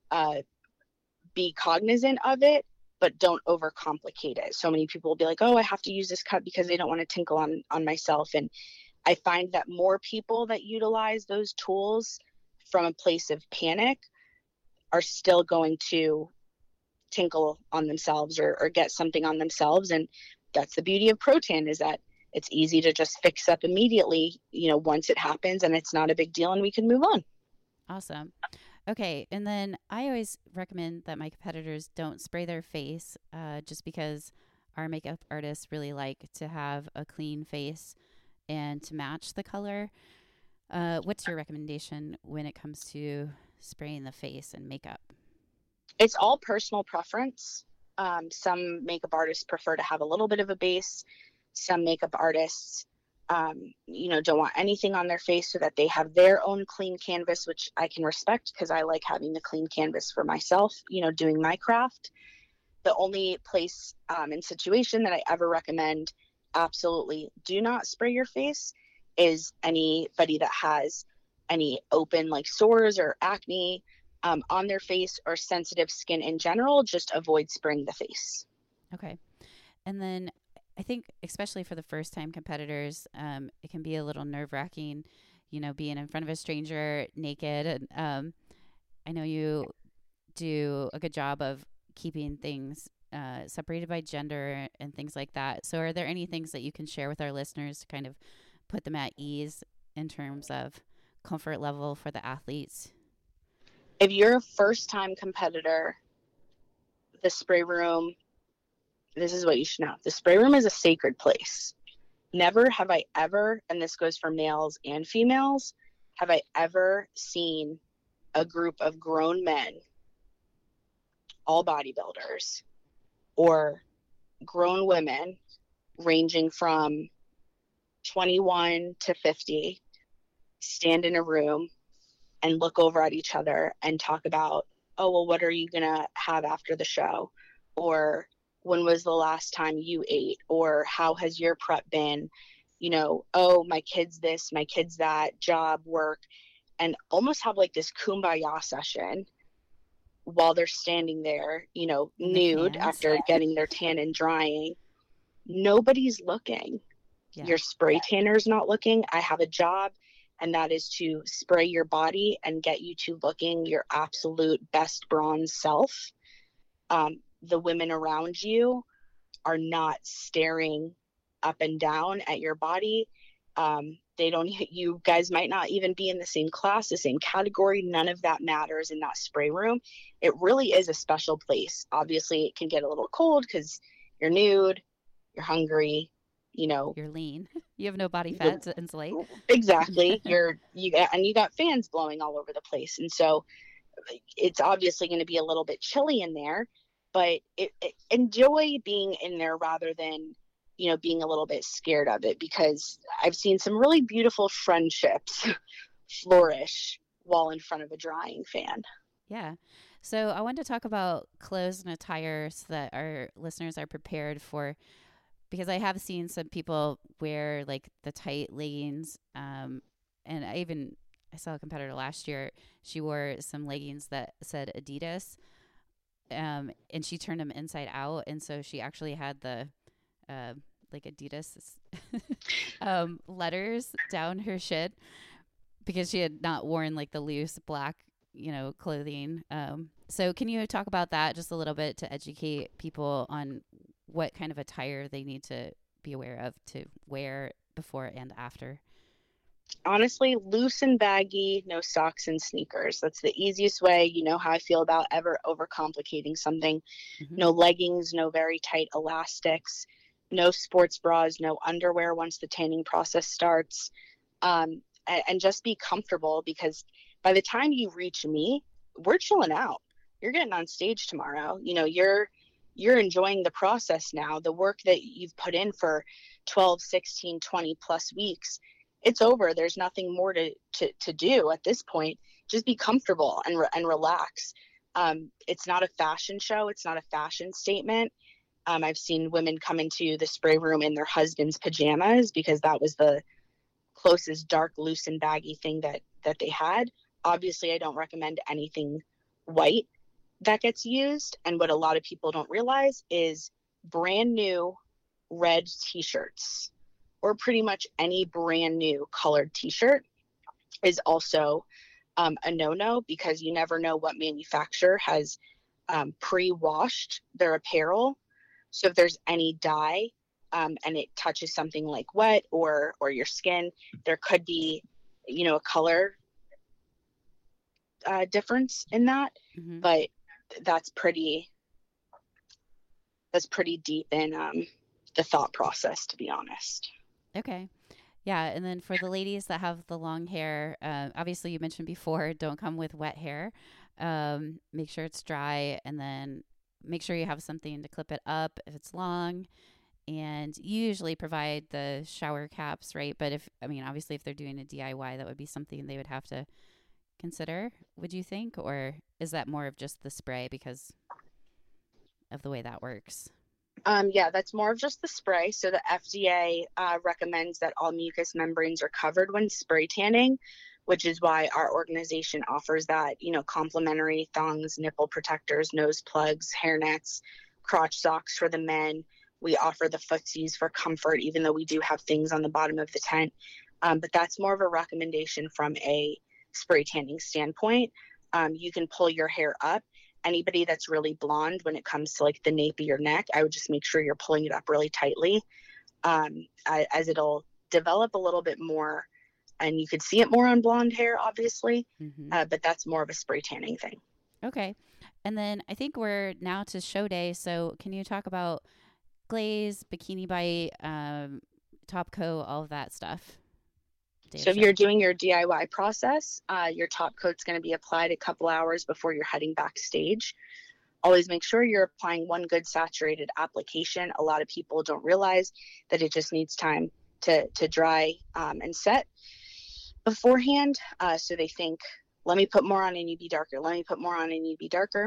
Be cognizant of it, but don't overcomplicate it. So many people will be like, oh, I have to use this cup because they don't want to tinkle on myself. And I find that more people that utilize those tools from a place of panic are still going to tinkle on themselves or get something on themselves. And that's the beauty of Protan, is that it's easy to just fix up immediately, once it happens, and it's not a big deal and we can move on. Awesome. Okay. And then I always recommend that my competitors don't spray their face, just because our makeup artists really like to have a clean face and to match the color. What's your recommendation when it comes to spraying the face and makeup? It's all personal preference. Some makeup artists prefer to have a little bit of a base. Some makeup artists, don't want anything on their face so that they have their own clean canvas, which I can respect because I like having the clean canvas for myself, doing my craft. The only place and situation that I ever recommend absolutely do not spray your face is anybody that has any open like sores or acne on their face or sensitive skin in general. Just avoid spraying the face. Okay. And then I think, especially for the first time competitors, it can be a little nerve wracking, being in front of a stranger naked. And I know you do a good job of keeping things separated by gender and things like that. So, are there any things that you can share with our listeners to kind of put them at ease in terms of comfort level for the athletes? If you're a first time competitor, the spray room, this is what you should know. The spray room is a sacred place. Never have I ever, and this goes for males and females, have I ever seen a group of grown men, all bodybuilders, or grown women ranging from 21 to 50 stand in a room and look over at each other and talk about, oh, well, what are you going to have after the show? Or when was the last time you ate? Or how has your prep been? Oh, my kid's this, my kid's that, job, work, and almost have like this kumbaya session while they're standing there, nude after getting their tan and drying. Nobody's looking. Yeah. Your spray tanner's not looking. I have a job, and that is to spray your body and get you to looking your absolute best bronze self. The women around you are not staring up and down at your body. You guys might not even be in the same class, the same category. None of that matters in that spray room. It really is a special place. Obviously, it can get a little cold because you're nude, you're hungry, you're lean. You have no body fat to insulate. Exactly. you got fans blowing all over the place. And so it's obviously going to be a little bit chilly in there, but enjoy being in there rather than, being a little bit scared of it, because I've seen some really beautiful friendships flourish while in front of a drying fan. Yeah. So I wanted to talk about clothes and attire so that our listeners are prepared for, because I have seen some people wear like the tight leggings. And I saw a competitor last year. She wore some leggings that said Adidas, and she turned them inside out. And so she actually had the, like Adidas letters down her shin because she had not worn like the loose black, clothing. So can you talk about that just a little bit to educate people on what kind of attire they need to be aware of to wear before and after? Honestly, loose and baggy, no socks and sneakers. That's the easiest way. You know how I feel about ever overcomplicating something. Mm-hmm. No leggings, no very tight elastics, no sports bras, no underwear once the tanning process starts. And just be comfortable, because By the time you reach me, we're chilling out. You're getting on stage tomorrow. You're enjoying the process now. The work that you've put in for 12, 16, 20 plus weeks, it's over. There's nothing more to do at this point. Just be comfortable and relax. It's not a fashion show. It's not a fashion statement. I've seen women come into the spray room in their husband's pajamas because that was the closest dark, loose, and baggy thing that they had. Obviously, I don't recommend anything white that gets used. And what a lot of people don't realize is brand new red t-shirts, or pretty much any brand new colored t-shirt, is also a no-no, because you never know what manufacturer has pre-washed their apparel. So if there's any dye and it touches something like wet or your skin, there could be, a color difference in that. Mm-hmm. But that's pretty deep in the thought process, to be honest. Okay. Yeah. And then for the ladies that have the long hair, obviously you mentioned before, don't come with wet hair. Make sure it's dry, and then make sure you have something to clip it up if it's long. And you usually provide the shower caps, right? But obviously if they're doing a DIY, that would be something they would have to consider, would you think? Or is that more of just the spray because of the way that works? Yeah, that's more of just the spray. So the FDA recommends that all mucous membranes are covered when spray tanning, which is why our organization offers that, complimentary thongs, nipple protectors, nose plugs, hairnets, crotch socks for the men. We offer the footsies for comfort, even though we do have things on the bottom of the tent. But that's more of a recommendation from a spray tanning standpoint. You can pull your hair up. Anybody that's really blonde, when it comes to like the nape of your neck, I would just make sure you're pulling it up really tightly, as it'll develop a little bit more, and you could see it more on blonde hair, obviously. Mm-hmm. But that's more of a spray tanning thing. Okay. And then I think we're now to show day. So can you talk about glaze, bikini bite, top coat, all of that stuff? So if you're doing your DIY process, your top coat's going to be applied a couple hours before you're heading backstage. Always make sure you're applying one good saturated application. A lot of people don't realize that it just needs time to dry and set beforehand. So they think, let me put more on and you be darker. Let me put more on and you be darker.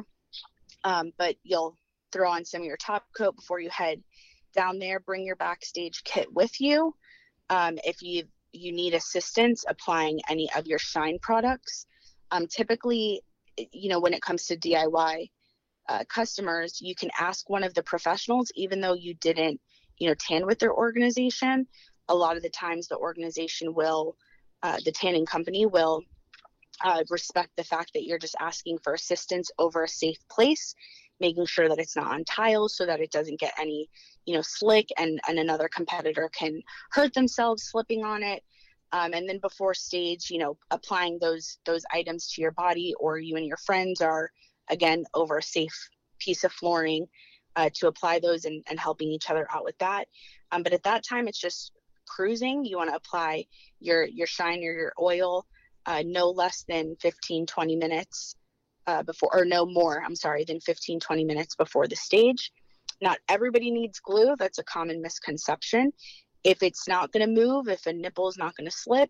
But you'll throw on some of your top coat before you head down there. Bring your backstage kit with you. If you need assistance applying any of your Shine products. Typically, when it comes to DIY customers, you can ask one of the professionals, even though you didn't, tan with their organization. A lot of the times the organization will, the tanning company will respect the fact that you're just asking for assistance over a safe place, making sure that it's not on tiles so that it doesn't get any, slick and another competitor can hurt themselves slipping on it. And then before stage, applying those items to your body, or you and your friends are, again, over a safe piece of flooring to apply those and helping each other out with that. But at that time, it's just cruising. You want to apply your Shine or your oil no less than 15, 20 minutes before, or no more, than 15, 20 minutes before the stage. Not everybody needs glue. That's a common misconception. If it's not going to move, if a nipple is not going to slip,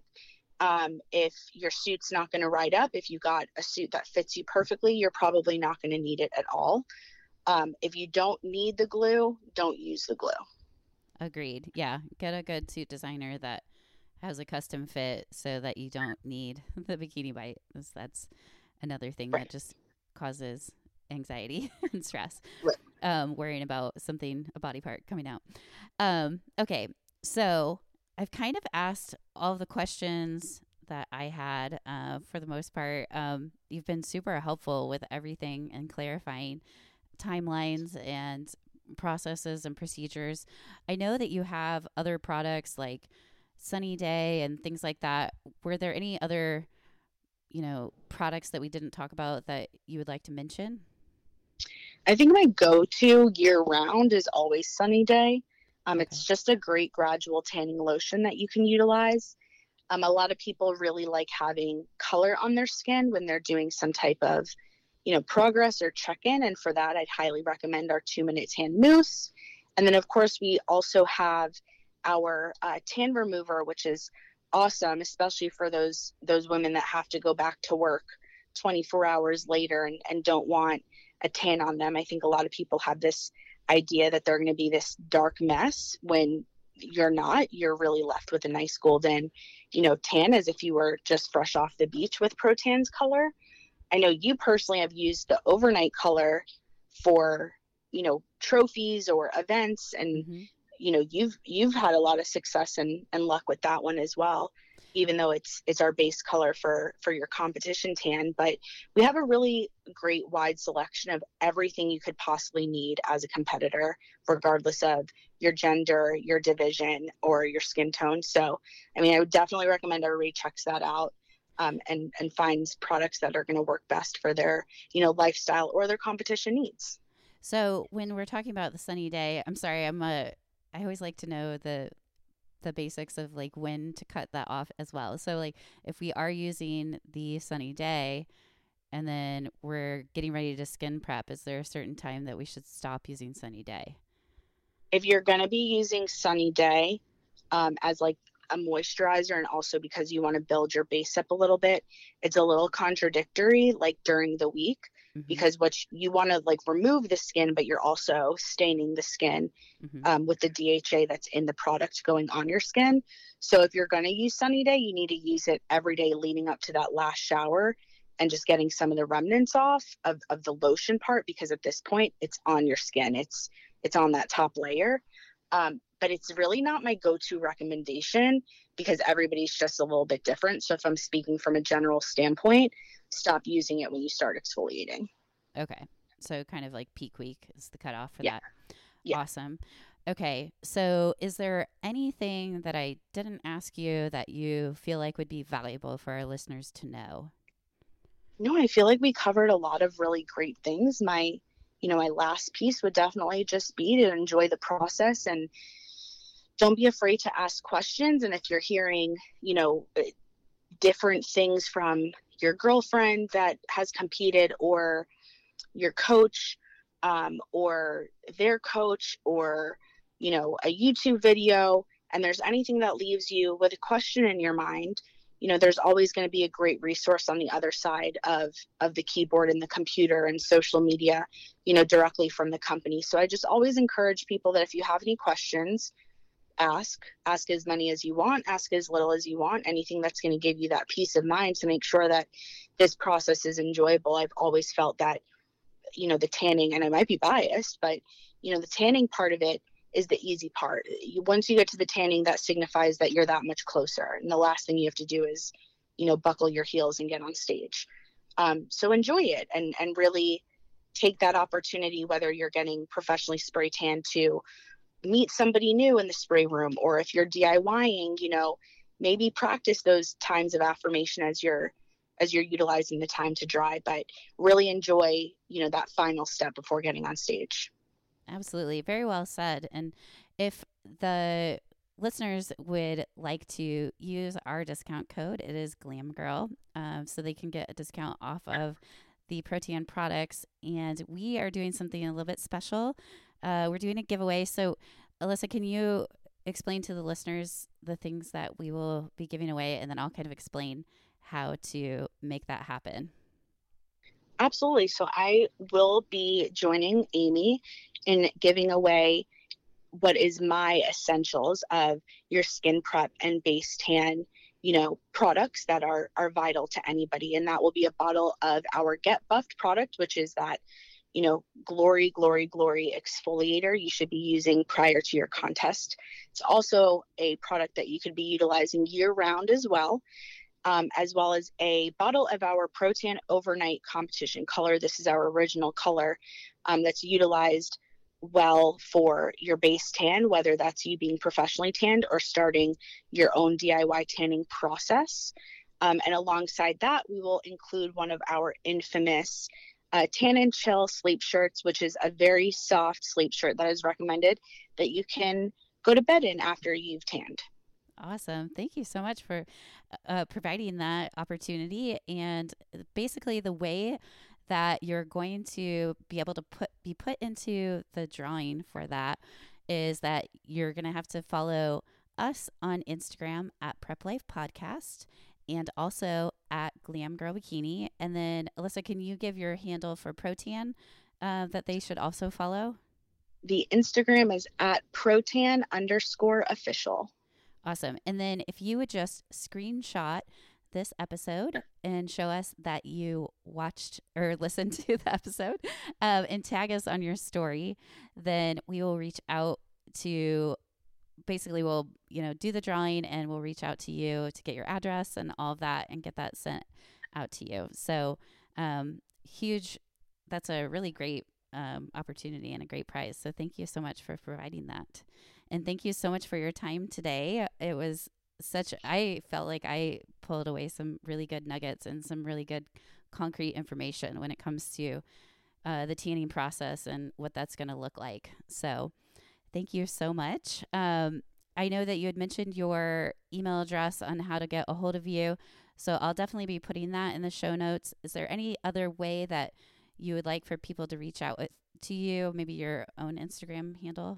if your suit's not going to ride up, if you got a suit that fits you perfectly, you're probably not going to need it at all. If you don't need the glue, don't use the glue. Agreed. Yeah. Get a good suit designer that has a custom fit so that you don't need the bikini bite. That's another thing that just causes anxiety and stress. Worrying about a body part coming out. Okay. So I've kind of asked all the questions that I had for the most part. You've been super helpful with everything and clarifying timelines and processes and procedures. I know that you have other products like Sunny Day and things like that. Were there any other, products that we didn't talk about that you would like to mention? I think my go-to year-round is always Sunny Day. Okay. It's just a great gradual tanning lotion that you can utilize. A lot of people really like having color on their skin when they're doing some type of, progress or check-in. And for that, I'd highly recommend our 2-minute tan mousse. And then, of course, we also have our tan remover, which is awesome, especially for those women that have to go back to work 24 hours later and don't want a tan on them. I think a lot of people have this idea that they're going to be this dark mess when you're not. You're really left with a nice golden, tan, as if you were just fresh off the beach with Protan's color. I know you personally have used the overnight color for, trophies or events, and you've had a lot of success and luck with that one as well, even though it's our base color for your competition tan. But we have a really great wide selection of everything you could possibly need as a competitor, regardless of your gender, your division, or your skin tone. So, I would definitely recommend everybody checks that out, and finds products that are going to work best for their, lifestyle or their competition needs. So when we're talking about the sunny day, I'm sorry, I always like to know the basics of like when to cut that off as well. So like if we are using the sunny day and then we're getting ready to skin prep, is there a certain time that we should stop using sunny day? If you're going to be using sunny day as like a moisturizer, and also because you want to build your base up a little bit, it's a little contradictory like during the week, because what you want to like remove the skin, but you're also staining the skin with the DHA that's in the product going on your skin. So if you're going to use sunny day, you need to use it every day leading up to that last shower and just getting some of the remnants off of the lotion part, because at this point it's on your skin. It's on that top layer. But it's really not my go-to recommendation because everybody's just a little bit different. So if I'm speaking from a general standpoint, stop using it when you start exfoliating. Okay. So kind of like peak week is the cutoff for Yeah. that. Yeah. Awesome. Okay. So is there anything that I didn't ask you that you feel like would be valuable for our listeners to know? No, I feel like we covered a lot of really great things. My last piece would definitely just be to enjoy the process and don't be afraid to ask questions. And if you're hearing, different things from your girlfriend that has competed, or your coach, or their coach, or, a YouTube video, and there's anything that leaves you with a question in your mind, there's always going to be a great resource on the other side of the keyboard and the computer and social media, directly from the company. So I just always encourage people that if you have any questions, ask as many as you want, ask as little as you want, anything that's going to give you that peace of mind to make sure that this process is enjoyable. I've always felt that, the tanning, and I might be biased, but, the tanning part of it is the easy part. Once you get to the tanning, that signifies that you're that much closer. And the last thing you have to do is, buckle your heels and get on stage. So enjoy it and really take that opportunity, whether you're getting professionally spray tanned, to meet somebody new in the spray room, or if you're DIYing, maybe practice those times of affirmation as you're utilizing the time to dry, but really enjoy, that final step before getting on stage. Absolutely. Very well said. And if the listeners would like to use our discount code, it is GlamGirl, so they can get a discount off of the Protan products. And we are doing something a little bit special. We're doing a giveaway. So, Alyssa, can you explain to the listeners the things that we will be giving away? And then I'll kind of explain how to make that happen. Absolutely. So I will be joining Amy in giving away what is my essentials of your skin prep and base tan, products that are vital to anybody. And that will be a bottle of our Get Buffed product, which is that, glory exfoliator you should be using prior to your contest. It's also a product that you could be utilizing year round as well as a bottle of our Protan Overnight Competition color. This is our original color that's utilized well for your base tan, whether that's you being professionally tanned or starting your own DIY tanning process. And alongside that, we will include one of our infamous Tan and Chill sleep shirts, which is a very soft sleep shirt that is recommended that you can go to bed in after you've tanned. Awesome. Thank you so much for providing that opportunity. And basically, the way that you're going to be able to be put into the drawing for that is that you're going to have to follow us on Instagram at Prep Life Podcast and also at Glam Girl Bikini. And then, Alyssa, can you give your handle for Protan that they should also follow? The Instagram is at protan_official. Awesome. And then if you would just screenshot this episode and show us that you watched or listened to the episode and tag us on your story, then we will reach out to basically we'll do the drawing and we'll reach out to you to get your address and all of that and get that sent out to you. So huge. That's a really great opportunity and a great prize. So thank you so much for providing that. And thank you so much for your time today. It was I felt like I pulled away some really good nuggets and some really good concrete information when it comes to the tanning process and what that's going to look like. So thank you so much. I know that you had mentioned your email address on how to get a hold of you. So I'll definitely be putting that in the show notes. Is there any other way that you would like for people to reach out to you? Maybe your own Instagram handle?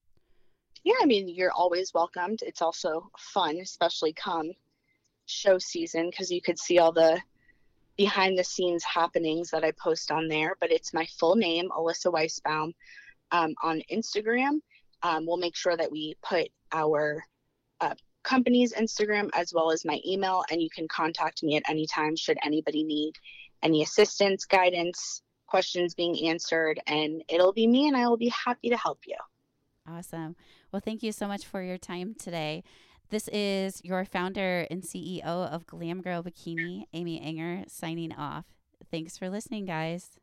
Yeah, I mean, you're always welcomed. It's also fun, especially come show season, because you could see all the behind the scenes happenings that I post on there. But it's my full name, Alyssa Weisbaum, on Instagram. We'll make sure that we put our company's Instagram as well as my email, and you can contact me at any time should anybody need any assistance, guidance, questions being answered, and it'll be me and I will be happy to help you. Awesome. Well, thank you so much for your time today. This is your founder and CEO of Glam Girl Bikini, Amy Enger, signing off. Thanks for listening, guys.